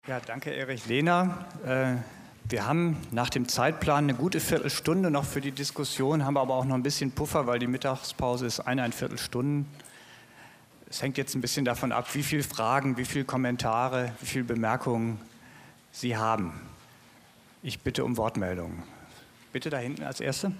Ja, danke Erich Lehner. Wir haben nach dem Zeitplan eine gute Viertelstunde noch für die Diskussion, haben aber auch noch ein bisschen Puffer, weil die Mittagspause ist eine Viertelstunde. Es hängt jetzt ein bisschen davon ab, wie viele Fragen, wie viele Kommentare, wie viele Bemerkungen Sie haben. Ich bitte um Wortmeldungen. Bitte da hinten als Erste.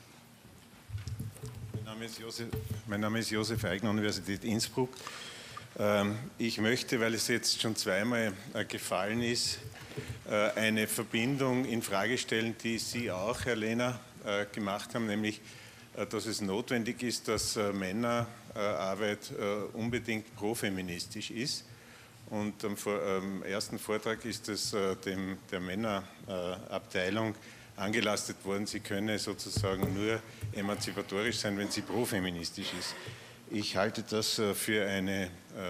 Mein Name ist Josef Eigner, Universität Innsbruck. Ich möchte, weil es jetzt schon zweimal gefallen ist, eine Verbindung in Frage stellen, die Sie auch, Herr Lehner, gemacht haben, nämlich, dass es notwendig ist, dass Männerarbeit unbedingt profeministisch ist. Und am ersten Vortrag ist es der Männerabteilung angelastet worden, sie könne sozusagen nur emanzipatorisch sein, wenn sie profeministisch ist. Ich halte das für eine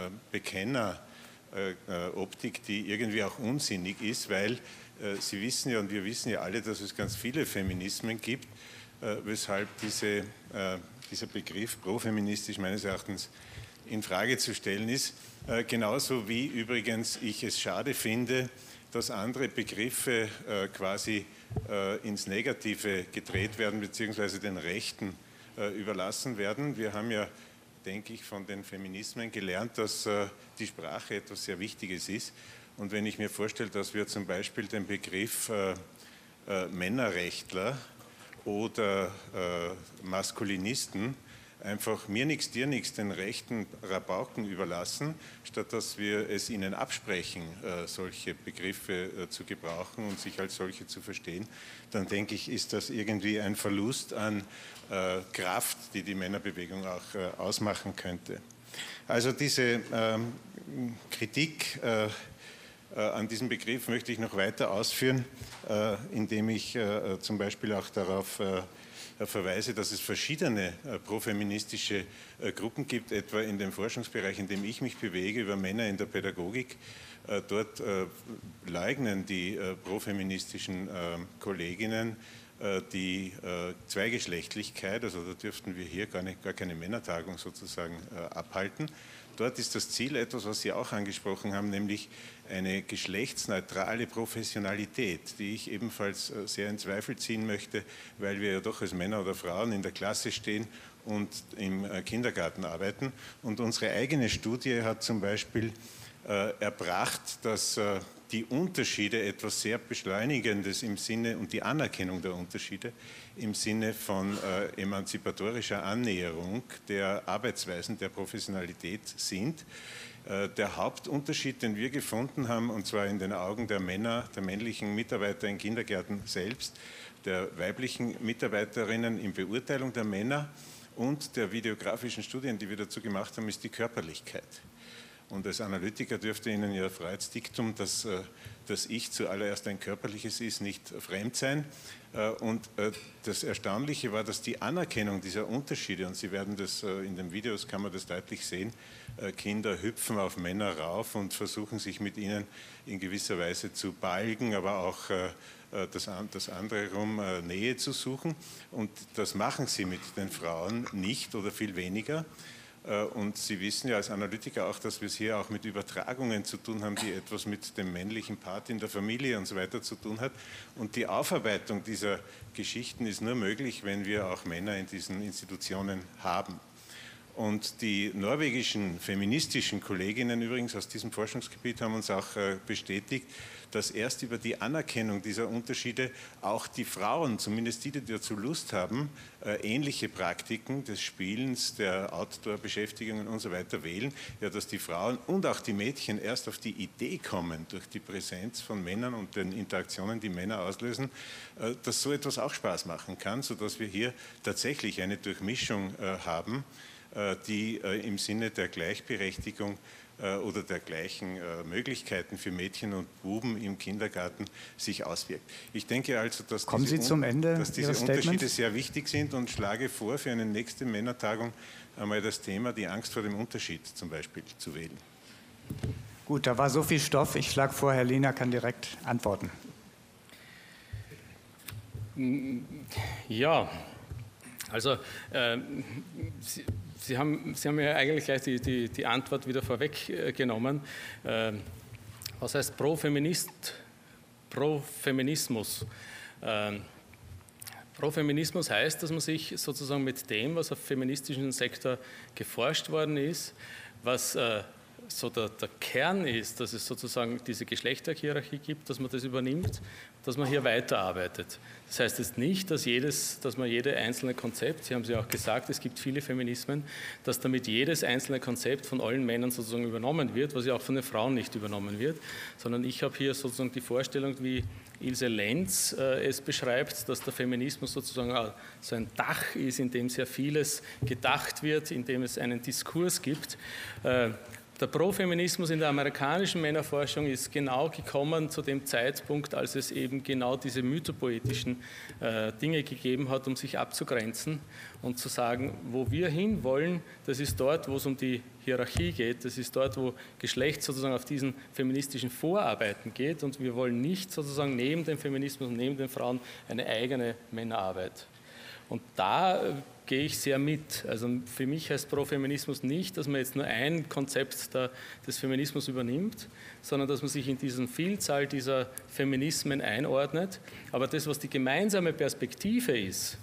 Bekenneroptik, die irgendwie auch unsinnig ist, weil Sie wissen ja und wir wissen ja alle, dass es ganz viele Feminismen gibt, weshalb dieser Begriff profeministisch meines Erachtens in Frage zu stellen ist. Genauso wie übrigens ich es schade finde, dass andere Begriffe quasi ins Negative gedreht werden, beziehungsweise den Rechten überlassen werden. Wir haben ja, denke ich, von den Feminismen gelernt, dass die Sprache etwas sehr Wichtiges ist. Und wenn ich mir vorstelle, dass wir zum Beispiel den Begriff Männerrechtler oder Maskulinisten einfach mir nichts, dir nichts, den rechten Rabauken überlassen, statt dass wir es ihnen absprechen, solche Begriffe zu gebrauchen und sich als solche zu verstehen, dann denke ich, ist das irgendwie ein Verlust an Kraft, die die Männerbewegung auch ausmachen könnte. Also diese Kritik an diesem Begriff möchte ich noch weiter ausführen, indem ich zum Beispiel auch darauf verweise, dass es verschiedene profeministische Gruppen gibt, etwa in dem Forschungsbereich, in dem ich mich bewege, über Männer in der Pädagogik. Dort leugnen die profeministischen Kolleginnen die Zweigeschlechtlichkeit, also da dürften wir hier gar keine Männertagung sozusagen abhalten. Dort ist das Ziel etwas, was Sie auch angesprochen haben, nämlich eine geschlechtsneutrale Professionalität, die ich ebenfalls sehr in Zweifel ziehen möchte, weil wir ja doch als Männer oder Frauen in der Klasse stehen und im Kindergarten arbeiten. Und unsere eigene Studie hat zum Beispiel erbracht, dass die Unterschiede etwas sehr Beschleunigendes im Sinne und die Anerkennung der Unterschiede im Sinne von emanzipatorischer Annäherung der Arbeitsweisen, der Professionalität sind. Der Hauptunterschied, den wir gefunden haben, und zwar in den Augen der Männer, der männlichen Mitarbeiter in Kindergärten selbst, der weiblichen Mitarbeiterinnen in Beurteilung der Männer und der videografischen Studien, die wir dazu gemacht haben, ist die Körperlichkeit. Und als Analytiker dürfte Ihnen ja Freuds Diktum, dass das Ich zuallererst ein körperliches ist, nicht fremd sein. Und das Erstaunliche war, dass die Anerkennung dieser Unterschiede, und Sie werden das in den Videos, kann man das deutlich sehen, Kinder hüpfen auf Männer rauf und versuchen sich mit ihnen in gewisser Weise zu balgen, aber auch das andere rum Nähe zu suchen. Und das machen sie mit den Frauen nicht oder viel weniger. Und Sie wissen ja als Analytiker auch, dass wir es hier auch mit Übertragungen zu tun haben, die etwas mit dem männlichen Part in der Familie und so weiter zu tun hat. Und die Aufarbeitung dieser Geschichten ist nur möglich, wenn wir auch Männer in diesen Institutionen haben. Und die norwegischen feministischen Kolleginnen übrigens aus diesem Forschungsgebiet haben uns auch bestätigt, dass erst über die Anerkennung dieser Unterschiede auch die Frauen, zumindest die dazu Lust haben, ähnliche Praktiken des Spielens, der Outdoor-Beschäftigungen und so weiter wählen, ja, dass die Frauen und auch die Mädchen erst auf die Idee kommen, durch die Präsenz von Männern und den Interaktionen, die Männer auslösen, dass so etwas auch Spaß machen kann, sodass wir hier tatsächlich eine Durchmischung haben, die im Sinne der Gleichberechtigung oder der gleichen Möglichkeiten für Mädchen und Buben im Kindergarten sich auswirkt. Ich denke also, dass diese Unterschiede sehr wichtig sind und schlage vor, für eine nächste Männertagung einmal das Thema die Angst vor dem Unterschied zum Beispiel zu wählen. Gut, da war so viel Stoff. Ich schlage vor, Herr Lehner kann direkt antworten. Ja, also Sie haben ja eigentlich gleich die Antwort wieder vorweggenommen. Was heißt Profeminismus? Profeminismus heißt, dass man sich sozusagen mit dem, was auf feministischen Sektor geforscht worden ist, was so der Kern ist, dass es sozusagen diese Geschlechterhierarchie gibt, dass man das übernimmt, dass man hier weiterarbeitet. Das heißt jetzt nicht, dass man jede einzelne Konzept, Sie haben es ja auch gesagt, es gibt viele Feminismen, dass damit jedes einzelne Konzept von allen Männern sozusagen übernommen wird, was ja auch von den Frauen nicht übernommen wird, sondern ich habe hier sozusagen die Vorstellung, wie Ilse Lenz es beschreibt, dass der Feminismus sozusagen so ein Dach ist, in dem sehr vieles gedacht wird, in dem es einen Diskurs gibt. Der Profeminismus in der amerikanischen Männerforschung ist genau gekommen zu dem Zeitpunkt, als es eben genau diese mythopoetischen Dinge gegeben hat, um sich abzugrenzen und zu sagen, wo wir hinwollen, das ist dort, wo es um die Hierarchie geht, das ist dort, wo Geschlecht sozusagen auf diesen feministischen Vorarbeiten geht und wir wollen nicht sozusagen neben dem Feminismus und neben den Frauen eine eigene Männerarbeit. Und da gehe ich sehr mit. Also für mich heißt Profeminismus nicht, dass man jetzt nur ein Konzept des Feminismus übernimmt, sondern dass man sich in diesen Vielzahl dieser Feminismen einordnet. Aber das, was die gemeinsame Perspektive ist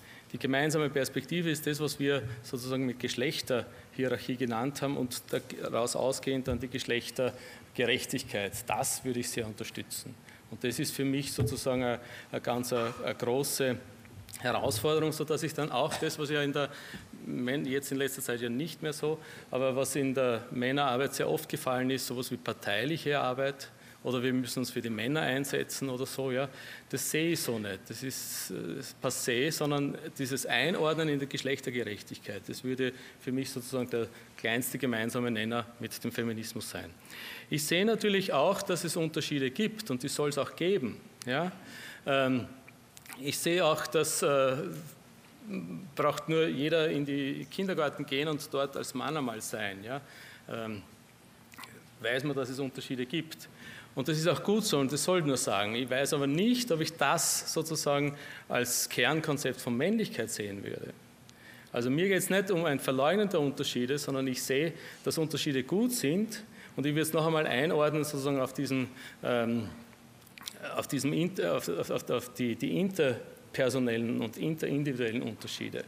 das, was wir sozusagen mit Geschlechterhierarchie genannt haben und daraus ausgehend dann die Geschlechtergerechtigkeit. Das würde ich sehr unterstützen. Und das ist für mich sozusagen eine ganz große Herausforderung, sodass ich dann auch das, was ja jetzt in letzter Zeit ja nicht mehr so, aber was in der Männerarbeit sehr oft gefallen ist, sowas wie parteiliche Arbeit oder wir müssen uns für die Männer einsetzen oder so, ja, das sehe ich so nicht. Das ist passé, sondern dieses Einordnen in der Geschlechtergerechtigkeit, das würde für mich sozusagen der kleinste gemeinsame Nenner mit dem Feminismus sein. Ich sehe natürlich auch, dass es Unterschiede gibt und die soll es auch geben, ja. Ich sehe auch, dass braucht nur jeder in die Kindergarten gehen und dort als Mann einmal sein. Ja? Weiß man, dass es Unterschiede gibt. Und das ist auch gut so und das soll nur sagen. Ich weiß aber nicht, ob ich das sozusagen als Kernkonzept von Männlichkeit sehen würde. Also mir geht es nicht um ein Verleugnen der Unterschiede, sondern ich sehe, dass Unterschiede gut sind und ich will es noch einmal einordnen sozusagen auf die interpersonellen und interindividuellen Unterschiede.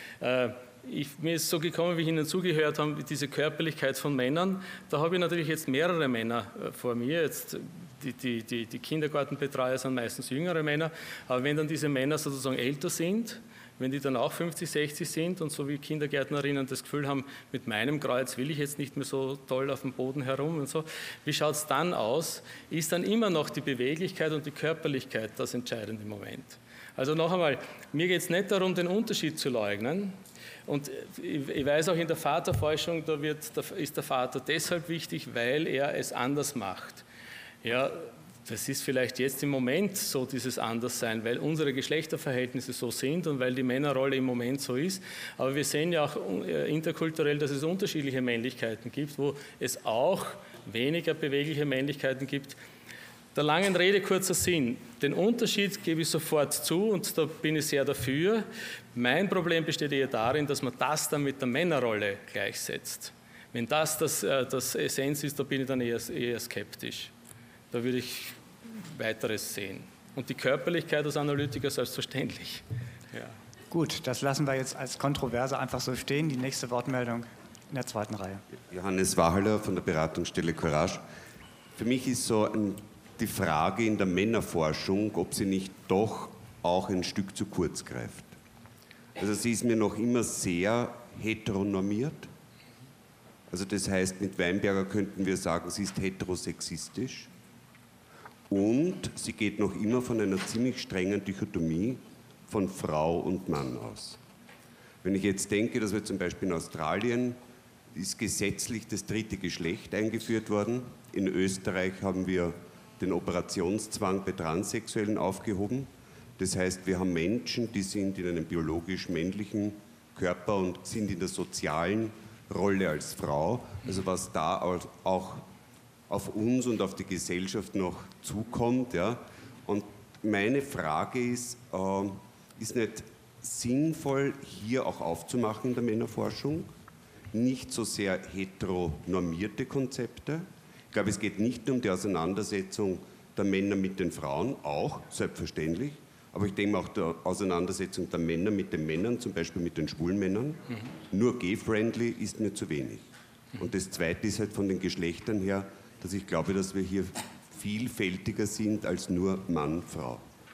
Mir ist so gekommen, wie ich Ihnen zugehört habe, diese Körperlichkeit von Männern. Da habe ich natürlich jetzt mehrere Männer vor mir. Jetzt die Kindergartenbetreuer sind meistens jüngere Männer. Aber wenn dann diese Männer sozusagen älter sind, wenn die dann auch 50, 60 sind und so wie Kindergärtnerinnen das Gefühl haben, mit meinem Kreuz will ich jetzt nicht mehr so toll auf dem Boden herum und so, wie schaut es dann aus? Ist dann immer noch die Beweglichkeit und die Körperlichkeit das entscheidende Moment? Also noch einmal, mir geht es nicht darum, den Unterschied zu leugnen. Und ich weiß auch in der Vaterforschung, ist der Vater deshalb wichtig, weil er es anders macht. Ja, das ist vielleicht jetzt im Moment so, dieses Anderssein, weil unsere Geschlechterverhältnisse so sind und weil die Männerrolle im Moment so ist. Aber wir sehen ja auch interkulturell, dass es unterschiedliche Männlichkeiten gibt, wo es auch weniger bewegliche Männlichkeiten gibt. Der langen Rede kurzer Sinn. Den Unterschied gebe ich sofort zu und da bin ich sehr dafür. Mein Problem besteht eher darin, dass man das dann mit der Männerrolle gleichsetzt. Wenn das Essenz ist, da bin ich dann eher skeptisch. Da würde ich Weiteres sehen. Und die Körperlichkeit als Analytiker selbstverständlich. Ja. Gut, das lassen wir jetzt als Kontroverse einfach so stehen. Die nächste Wortmeldung in der zweiten Reihe. Johannes Wahaler von der Beratungsstelle Courage. Für mich ist so die Frage in der Männerforschung, ob sie nicht doch auch ein Stück zu kurz greift. Also sie ist mir noch immer sehr heteronormiert. Also das heißt, mit Weinberger könnten wir sagen, sie ist heterosexistisch. Und sie geht noch immer von einer ziemlich strengen Dichotomie von Frau und Mann aus. Wenn ich jetzt denke, dass wir zum Beispiel in Australien ist gesetzlich das dritte Geschlecht eingeführt worden. In Österreich haben wir den Operationszwang bei Transsexuellen aufgehoben. Das heißt, wir haben Menschen, die sind in einem biologisch männlichen Körper und sind in der sozialen Rolle als Frau. Also was da auch auf uns und auf die Gesellschaft noch zukommt. Ja. Und meine Frage ist nicht sinnvoll, hier auch aufzumachen in der Männerforschung, nicht so sehr heteronormierte Konzepte, Ich glaube, es geht nicht nur um die Auseinandersetzung der Männer mit den Frauen, auch, selbstverständlich, aber ich denke auch der Auseinandersetzung der Männer mit den Männern, zum Beispiel mit den schwulen Männern. Nur gay-friendly ist mir zu wenig. Und das Zweite ist halt von den Geschlechtern her, dass ich glaube, dass wir hier vielfältiger sind als nur Mann, Frau.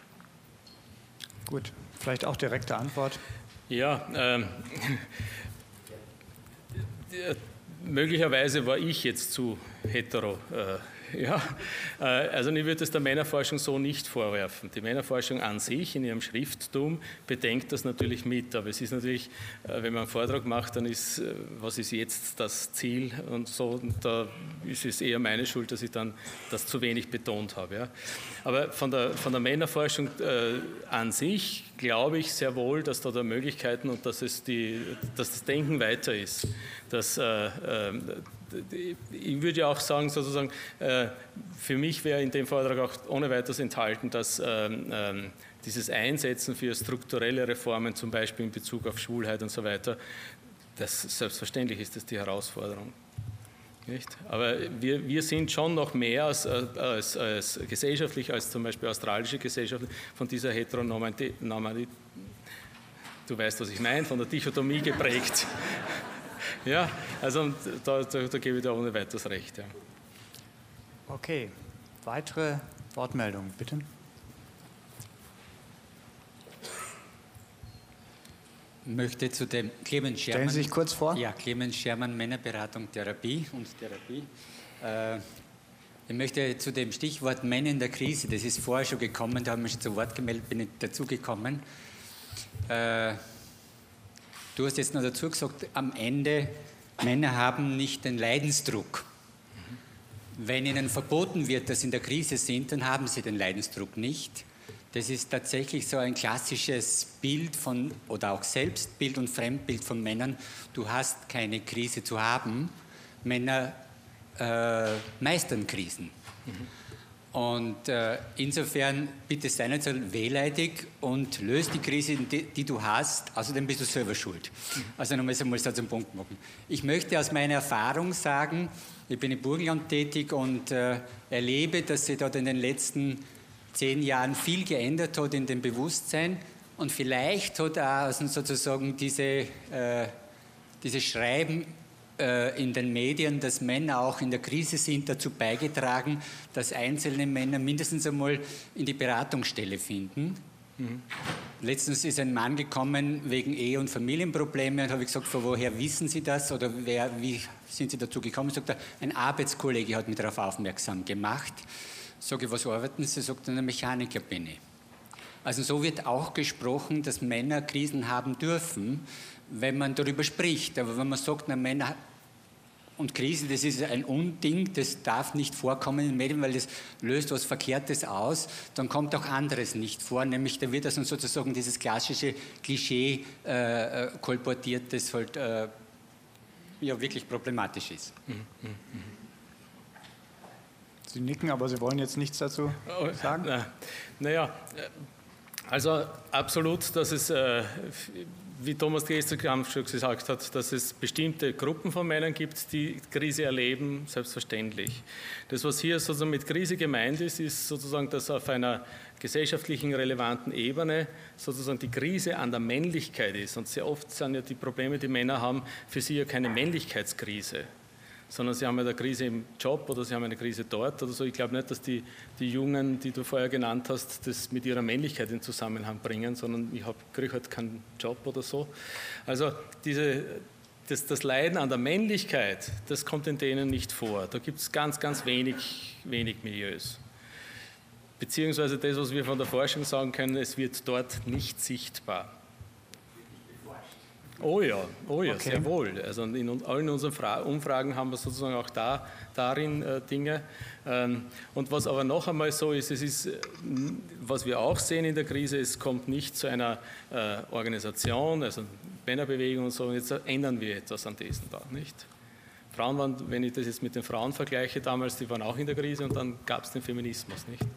Gut, vielleicht auch direkte Antwort. Ja, möglicherweise war ich jetzt zu hetero. Ja, also ich würde es der Männerforschung so nicht vorwerfen. Die Männerforschung an sich in ihrem Schrifttum bedenkt das natürlich mit, aber es ist natürlich, wenn man einen Vortrag macht, dann ist, was ist jetzt das Ziel und so, und da ist es eher meine Schuld, dass ich dann das zu wenig betont habe. Ja. Aber von der Männerforschung an sich glaube ich sehr wohl, dass da Möglichkeiten und dass das Denken weiter ist. Ich würde ja auch sagen, sozusagen, für mich wäre in dem Vortrag auch ohne weiteres enthalten, dass dieses Einsetzen für strukturelle Reformen, zum Beispiel in Bezug auf Schwulheit und so weiter, das selbstverständlich ist das die Herausforderung. Nicht? Aber wir sind schon noch mehr als gesellschaftlich, als zum Beispiel australische Gesellschaft, von dieser Heteronormalität, du weißt, was ich meine, von der Dichotomie geprägt. Ja, also da gebe ich dir ohne weiteres recht. Ja. Okay, weitere Wortmeldungen, bitte. Ich möchte zu dem Clemens Schermann. Stellen Sie sich kurz vor. Ja, Clemens Schermann, Männerberatung, Therapie und Therapie. Ich möchte zu dem Stichwort Männer in der Krise, das ist vorher schon gekommen, da haben wir schon zu Wort gemeldet, bin ich dazugekommen. Du hast jetzt noch dazu gesagt, am Ende, Männer haben nicht den Leidensdruck. Wenn ihnen verboten wird, dass sie in der Krise sind, dann haben sie den Leidensdruck nicht. Das ist tatsächlich so ein klassisches Bild von, oder auch Selbstbild und Fremdbild von Männern. Du hast keine Krise zu haben. Männer meistern Krisen. Und insofern, bitte sei nicht so wehleidig und löse die Krise, die du hast, außerdem bist du selber schuld. Also nochmal so zum Punkt machen. Ich möchte aus meiner Erfahrung sagen, ich bin im Burgenland tätig und erlebe, dass sich dort in den letzten 10 Jahren viel geändert hat in dem Bewusstsein und vielleicht hat auch sozusagen diese Schreiben in den Medien, dass Männer auch in der Krise sind, dazu beigetragen, dass einzelne Männer mindestens einmal in die Beratungsstelle finden. Letztens ist ein Mann gekommen wegen Ehe- und Familienprobleme und habe ich gesagt, von woher wissen Sie das oder wie sind Sie dazu gekommen? Sagt er, ein Arbeitskollege hat mich darauf aufmerksam gemacht. Sage ich, was arbeiten Sie? Sagt er, ein Mechaniker bin ich. Also so wird auch gesprochen, dass Männer Krisen haben dürfen, wenn man darüber spricht. Aber wenn man sagt, na, Männer und Krise, das ist ein Unding, das darf nicht vorkommen in den Medien, weil das löst was Verkehrtes aus, dann kommt auch anderes nicht vor, nämlich da wird also sozusagen dieses klassische Klischee kolportiert, das halt ja wirklich problematisch ist. Sie nicken, aber Sie wollen jetzt nichts dazu sagen? Naja, also absolut, dass es, wie Thomas Gesterkamp schon gesagt hat, dass es bestimmte Gruppen von Männern gibt, die Krise erleben, selbstverständlich. Das, was hier sozusagen mit Krise gemeint ist, ist sozusagen, dass auf einer gesellschaftlichen relevanten Ebene sozusagen die Krise an der Männlichkeit ist. Und sehr oft sind ja die Probleme, die Männer haben, für sie ja keine Männlichkeitskrise, sondern sie haben eine Krise im Job oder sie haben eine Krise dort oder so. Ich glaube nicht, dass die Jungen, die du vorher genannt hast, das mit ihrer Männlichkeit in Zusammenhang bringen, sondern ich kriege halt keinen Job oder so. Also das Leiden an der Männlichkeit, das kommt in denen nicht vor. Da gibt es ganz, ganz wenig Milieus. Beziehungsweise das, was wir von der Forschung sagen können, es wird dort nicht sichtbar. Oh ja, okay. Sehr wohl. Also in allen unseren Umfragen haben wir sozusagen auch darin Dinge. Und was aber noch einmal so ist, was wir auch sehen in der Krise, es kommt nicht zu einer Organisation, also Männerbewegung und so, und jetzt ändern wir etwas an diesem da, nicht? Frauen waren, wenn ich das jetzt mit den Frauen vergleiche damals, die waren auch in der Krise und dann gab es den Feminismus, nicht?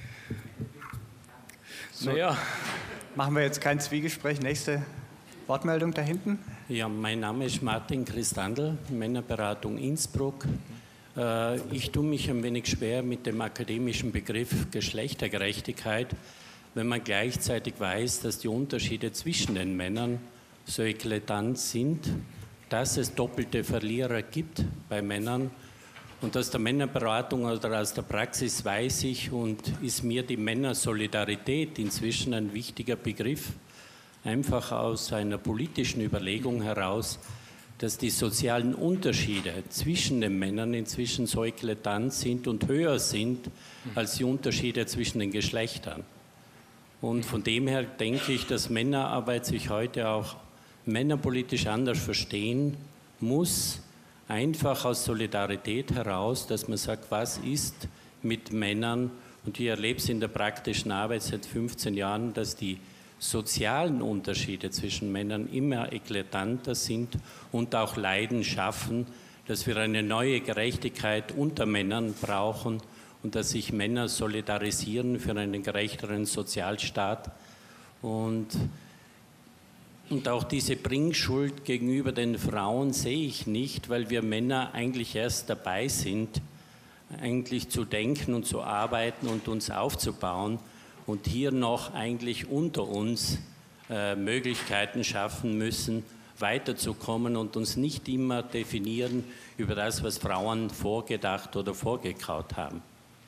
So, naja. Machen wir jetzt kein Zwiegespräch. Nächste Wortmeldung da hinten? Ja, mein Name ist Martin Christandl, Männerberatung Innsbruck. Ich tue mich ein wenig schwer mit dem akademischen Begriff Geschlechtergerechtigkeit, wenn man gleichzeitig weiß, dass die Unterschiede zwischen den Männern so eklatant sind, dass es doppelte Verlierer gibt bei Männern. Und aus der Männerberatung oder aus der Praxis weiß ich und ist mir die Männersolidarität inzwischen ein wichtiger Begriff, einfach aus einer politischen Überlegung heraus, dass die sozialen Unterschiede zwischen den Männern inzwischen so eklatant sind und höher sind als die Unterschiede zwischen den Geschlechtern. Und von dem her denke ich, dass Männerarbeit sich heute auch männerpolitisch anders verstehen muss, einfach aus Solidarität heraus, dass man sagt, was ist mit Männern? Und ich erlebe es in der praktischen Arbeit seit 15 Jahren, dass die sozialen Unterschiede zwischen Männern immer eklatanter sind und auch Leiden schaffen, dass wir eine neue Gerechtigkeit unter Männern brauchen und dass sich Männer solidarisieren für einen gerechteren Sozialstaat. Und auch diese Bringschuld gegenüber den Frauen sehe ich nicht, weil wir Männer eigentlich erst dabei sind, eigentlich zu denken und zu arbeiten und uns aufzubauen und hier noch eigentlich unter uns Möglichkeiten schaffen müssen, weiterzukommen und uns nicht immer definieren über das, was Frauen vorgedacht oder vorgekaut haben.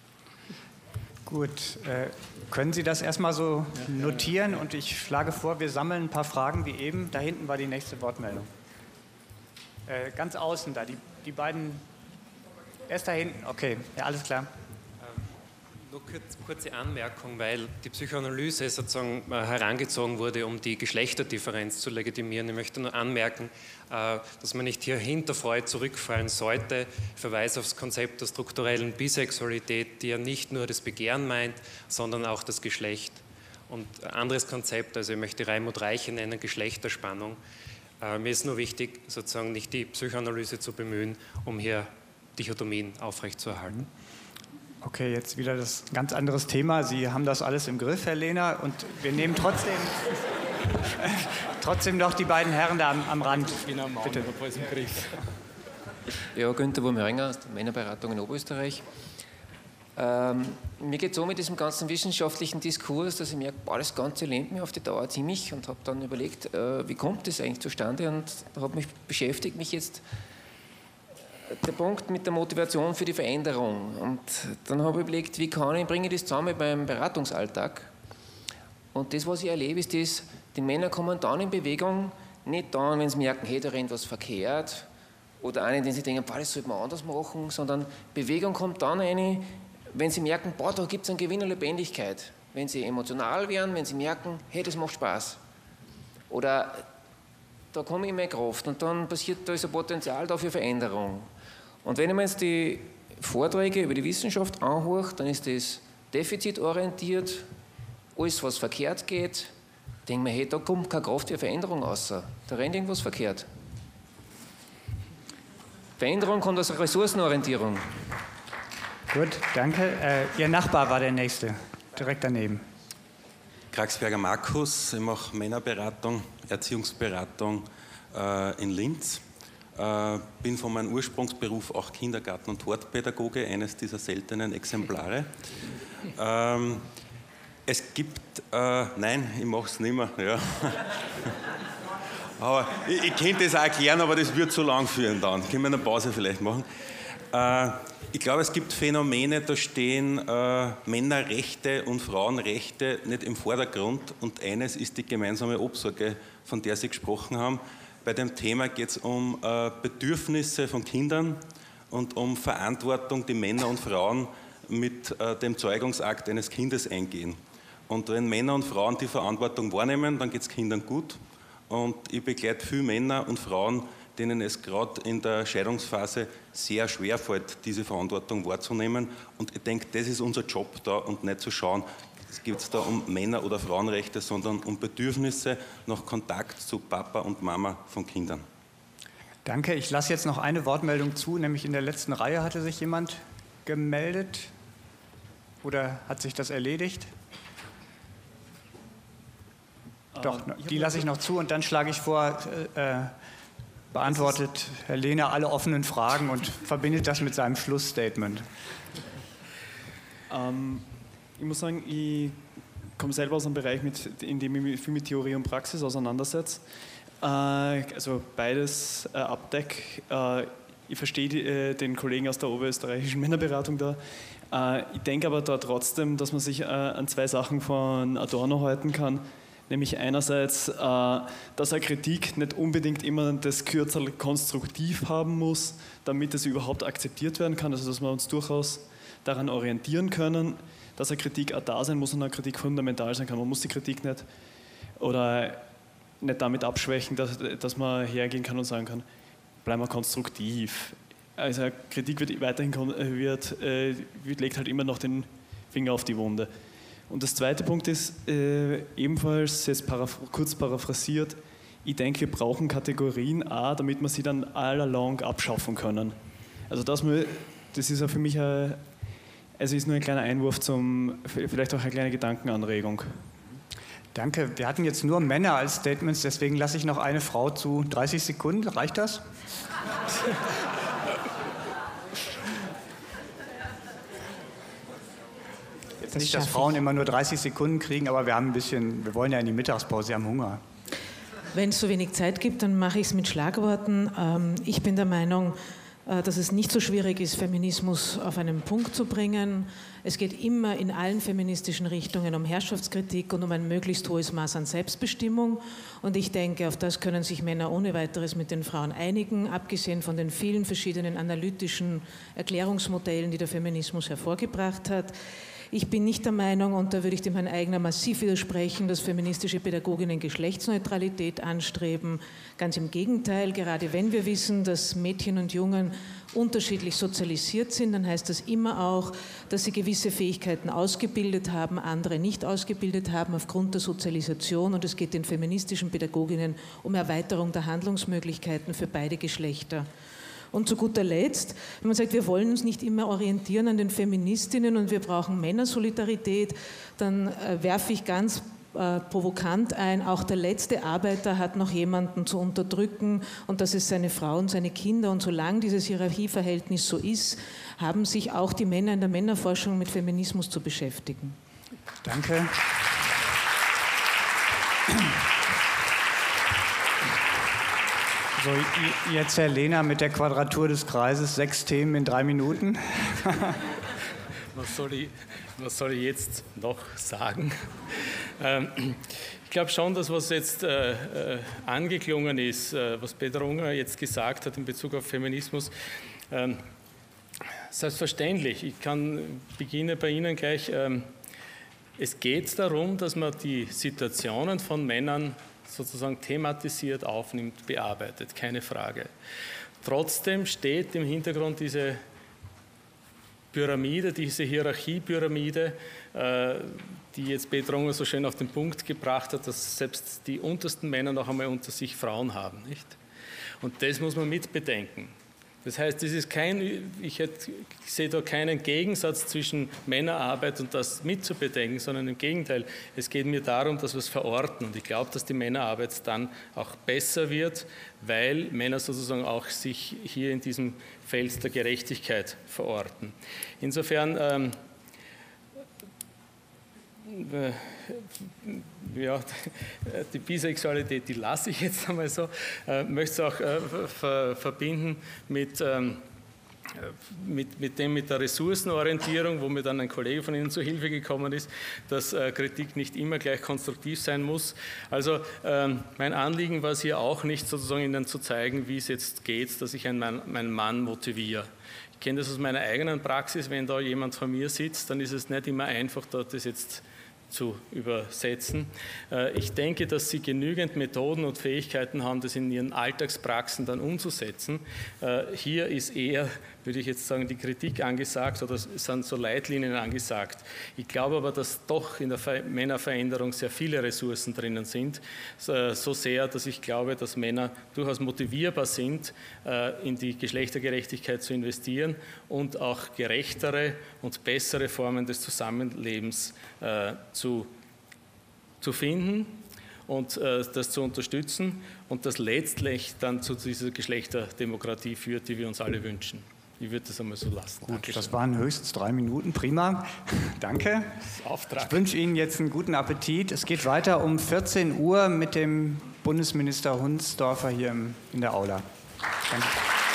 Gut, können Sie das erstmal so notieren und ich schlage vor, wir sammeln ein paar Fragen wie eben. Da hinten war die nächste Wortmeldung. Ganz außen da, die beiden, erst da hinten, okay, ja, alles klar. Nur kurze Anmerkung, weil die Psychoanalyse sozusagen herangezogen wurde, um die Geschlechterdifferenz zu legitimieren. Ich möchte nur anmerken, dass man nicht hier hinter Freud zurückfallen sollte. Ich verweise auf das Konzept der strukturellen Bisexualität, die ja nicht nur das Begehren meint, sondern auch das Geschlecht. Und ein anderes Konzept, also ich möchte Raimund Reiche nennen, Geschlechterspannung. Mir ist nur wichtig, sozusagen nicht die Psychoanalyse zu bemühen, um hier Dichotomien aufrechtzuerhalten. Okay, jetzt wieder das ganz anderes Thema. Sie haben das alles im Griff, Herr Lehner, und wir nehmen trotzdem noch die beiden Herren da am Rand. Bitte. Ja, Günther Wurmhöringer aus der Männerberatung in Oberösterreich. Mir geht es so mit diesem ganzen wissenschaftlichen Diskurs, dass ich merke, das Ganze lehnt mich auf die Dauer ziemlich und habe dann überlegt, wie kommt das eigentlich zustande, und habe mich beschäftigt, jetzt der Punkt mit der Motivation für die Veränderung. Und dann habe ich überlegt, wie bringe ich das zusammen mit meinem Beratungsalltag. Und das, was ich erlebe, ist das, die Männer kommen dann in Bewegung, nicht dann, wenn sie merken, hey, da rennt was verkehrt, oder auch nicht, wenn sie denken, das sollte man anders machen, sondern Bewegung kommt dann rein, wenn sie merken, da gibt es einen Gewinn an Lebendigkeit. Wenn sie emotional werden, wenn sie merken, hey, das macht Spaß. Oder da komme ich in meine Kraft und dann da ist ein Potenzial da für Veränderung. Und wenn ich mir jetzt die Vorträge über die Wissenschaft anhöre, dann ist das defizitorientiert, alles, was verkehrt geht, denke mir, hey, da kommt keine Kraft für Veränderung raus. Da rennt irgendwas verkehrt. Veränderung kommt aus der Ressourcenorientierung. Gut, danke. Ihr Nachbar war der Nächste, direkt daneben. Kraxberger Markus, ich mache Männerberatung, Erziehungsberatung in Linz. Bin von meinem Ursprungsberuf auch Kindergarten- und Hortpädagoge, eines dieser seltenen Exemplare. Es gibt, nein, ich mache es nicht mehr. Ja. Aber ich könnte das auch erklären, aber das wird zu lang führen dann. Können wir eine Pause vielleicht machen? Ich glaube, es gibt Phänomene, da stehen Männerrechte und Frauenrechte nicht im Vordergrund, und eines ist die gemeinsame Obsorge, von der Sie gesprochen haben. Bei dem Thema geht es um Bedürfnisse von Kindern und um Verantwortung, die Männer und Frauen mit dem Zeugungsakt eines Kindes eingehen. Und wenn Männer und Frauen die Verantwortung wahrnehmen, dann geht es Kindern gut. Und ich begleite viele Männer und Frauen, denen es gerade in der Scheidungsphase sehr schwer fällt, diese Verantwortung wahrzunehmen. Und ich denke, das ist unser Job da, und nicht zu schauen, es geht da um Männer- oder Frauenrechte, sondern um Bedürfnisse nach Kontakt zu Papa und Mama von Kindern. Danke. Ich lasse jetzt noch eine Wortmeldung zu, nämlich in der letzten Reihe hatte sich jemand gemeldet. Oder hat sich das erledigt? Doch, die lasse ich noch zu, und dann schlage ich vor, beantwortet Herr Lehner alle offenen Fragen und verbindet das mit seinem Schlussstatement. Ich muss sagen, ich komme selber aus einem Bereich, in dem ich mich viel mit Theorie und Praxis auseinandersetze. Also beides abdeck. Ich verstehe den Kollegen aus der oberösterreichischen Männerberatung da. Ich denke aber da trotzdem, dass man sich an zwei Sachen von Adorno halten kann. Nämlich einerseits, dass eine Kritik nicht unbedingt immer das Kürzel konstruktiv haben muss, damit es überhaupt akzeptiert werden kann. Also dass wir uns durchaus daran orientieren können, dass eine Kritik auch da sein muss und eine Kritik fundamental sein kann. Man muss die Kritik nicht damit abschwächen, dass man hergehen kann und sagen kann, bleiben wir konstruktiv. Also eine Kritik legt halt immer noch den Finger auf die Wunde. Und das zweite Punkt ist ebenfalls, jetzt kurz paraphrasiert, ich denke, wir brauchen Kategorien A, damit wir sie dann all along abschaffen können. Also das ist ja für mich ist nur ein kleiner Einwurf vielleicht auch eine kleine Gedankenanregung. Danke. Wir hatten jetzt nur Männer als Statements, deswegen lasse ich noch eine Frau zu. 30 Sekunden, reicht das? Jetzt nicht, dass Frauen immer nur 30 Sekunden kriegen, aber wir wollen ja in die Mittagspause, wir haben Hunger. Wenn es so wenig Zeit gibt, dann mache ich es mit Schlagworten. Ich bin der Meinung, dass es nicht so schwierig ist, Feminismus auf einen Punkt zu bringen. Es geht immer in allen feministischen Richtungen um Herrschaftskritik und um ein möglichst hohes Maß an Selbstbestimmung. Und ich denke, auf das können sich Männer ohne weiteres mit den Frauen einigen, abgesehen von den vielen verschiedenen analytischen Erklärungsmodellen, die der Feminismus hervorgebracht hat. Ich bin nicht der Meinung, und da würde ich dem Herrn Aigner massiv widersprechen, dass feministische Pädagoginnen Geschlechtsneutralität anstreben. Ganz im Gegenteil, gerade wenn wir wissen, dass Mädchen und Jungen unterschiedlich sozialisiert sind, dann heißt das immer auch, dass sie gewisse Fähigkeiten ausgebildet haben, andere nicht ausgebildet haben aufgrund der Sozialisation. Und es geht den feministischen Pädagoginnen um Erweiterung der Handlungsmöglichkeiten für beide Geschlechter. Und zu guter Letzt, wenn man sagt, wir wollen uns nicht immer orientieren an den Feministinnen und wir brauchen Männersolidarität, dann werfe ich ganz provokant ein, auch der letzte Arbeiter hat noch jemanden zu unterdrücken und das ist seine Frau und seine Kinder. Und solange dieses Hierarchieverhältnis so ist, haben sich auch die Männer in der Männerforschung mit Feminismus zu beschäftigen. Danke. So, jetzt Herr Lehner mit der Quadratur des Kreises, 6 Themen in 3 Minuten. Was soll ich jetzt noch sagen? Ich glaube schon, dass was jetzt angeklungen ist, was Peter Unger jetzt gesagt hat in Bezug auf Feminismus, selbstverständlich. Ich beginne bei Ihnen gleich. Es geht darum, dass man die Situationen von Männern sozusagen thematisiert, aufnimmt, bearbeitet, keine Frage. Trotzdem steht im Hintergrund diese Pyramide, diese Hierarchiepyramide, die jetzt Peter Unger so schön auf den Punkt gebracht hat, dass selbst die untersten Männer noch einmal unter sich Frauen haben, nicht? Und das muss man mitbedenken. Das heißt, ich sehe da keinen Gegensatz zwischen Männerarbeit und das mitzubedenken, sondern im Gegenteil, es geht mir darum, dass wir es verorten. Und ich glaube, dass die Männerarbeit dann auch besser wird, weil Männer sozusagen auch sich hier in diesem Feld der Gerechtigkeit verorten. Insofern, ja, die Bisexualität, die lasse ich jetzt einmal so, möchte es auch verbinden mit der Ressourcenorientierung, wo mir dann ein Kollege von Ihnen zu Hilfe gekommen ist, dass Kritik nicht immer gleich konstruktiv sein muss. Also mein Anliegen war es hier auch nicht, sozusagen Ihnen zu zeigen, wie es jetzt geht, dass ich meinen Mann motiviere. Ich kenne das aus meiner eigenen Praxis, wenn da jemand vor mir sitzt, dann ist es nicht immer einfach, dort das jetzt zu übersetzen. Ich denke, dass Sie genügend Methoden und Fähigkeiten haben, das in Ihren Alltagspraxen dann umzusetzen. Hier ist eher, würde ich jetzt sagen, die Kritik angesagt oder sind so Leitlinien angesagt. Ich glaube aber, dass doch in der Männerveränderung sehr viele Ressourcen drinnen sind, so sehr, dass ich glaube, dass Männer durchaus motivierbar sind, in die Geschlechtergerechtigkeit zu investieren und auch gerechtere und bessere Formen des Zusammenlebens zu finden. und das zu unterstützen und das letztlich dann zu dieser Geschlechterdemokratie führt, die wir uns alle wünschen. Ich würde das einmal so lassen. Gut, Dankeschön. das waren höchstens 3 Minuten, prima. Danke. Auftrag. Ich wünsche Ihnen jetzt einen guten Appetit. Es geht weiter um 14 Uhr mit dem Bundesminister Hundsdorfer hier in der Aula. Danke.